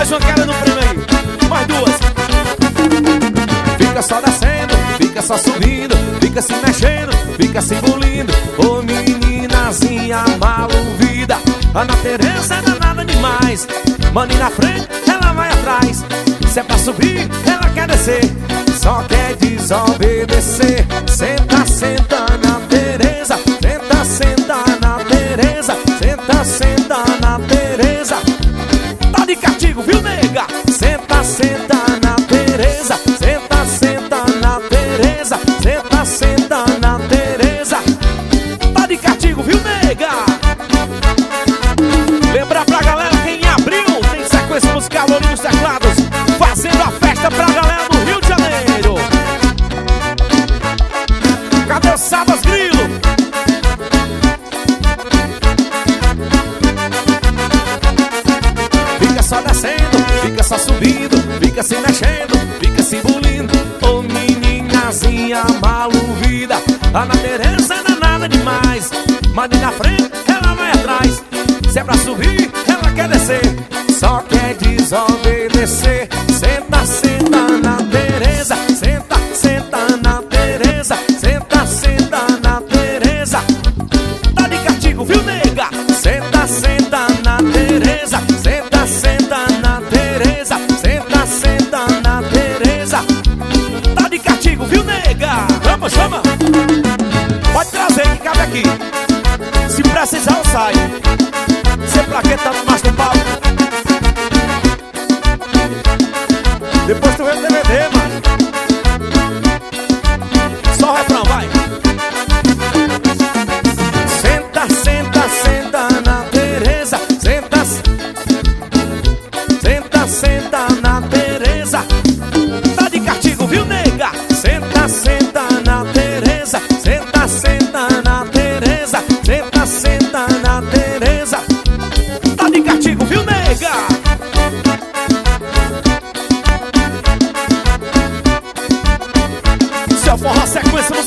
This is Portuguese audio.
mais uma cara no prêmio aí. Mais duas. Fica só descendo, fica só subindo, fica se mexendo, fica se engolindo. Ô meninazinha maluvida, Ana Tereza é danada demais. Mano, na frente, ela vai atrás. Se é pra subir, ela quer descer, só quer desobedecer. Senta, senta na Tereza, senta, senta na Tereza, senta, senta na Tereza. Tá de castigo, viu, nega? Senta, senta na Tereza, senta, senta na Tereza, senta, senta na Tereza. Tá de castigo, viu, nega? Lembrar pra galera que em abril tem sequência musical ali nos teclados, fazendo a festa pra galera do Rio de Janeiro. Cadê o Sabas Grilo? Fica só descendo, fica só subindo, fica se mexendo, fica se engolindo. Ô meninazinha maluvida, Ana Tereza é danada demais. Mas na frente, ela vai atrás. Se é pra subir, ela quer descer, só quer desobedecer. Senta, senta na Tereza, senta, senta na Tereza, senta, senta na Tereza. Tá de castigo, viu, nega? Senta, senta na Tereza, senta, senta na Tereza, senta, senta na Tereza. Tá de castigo, viu, nega? Vamos, chama! Pode trazer que cabe aqui. Se precisar eu saio. Sem plaqueta no mais do palco. Depois tu vê o DVD, mano. Só o refrão, vai. Senta, senta, senta na Tereza, senta, senta, senta na Tereza. Tá de castigo, viu, nega? Senta, senta na Tereza, senta, senta na Tereza, senta, senta na Tereza. Tá de castigo, viu, nega? Seu forró sequência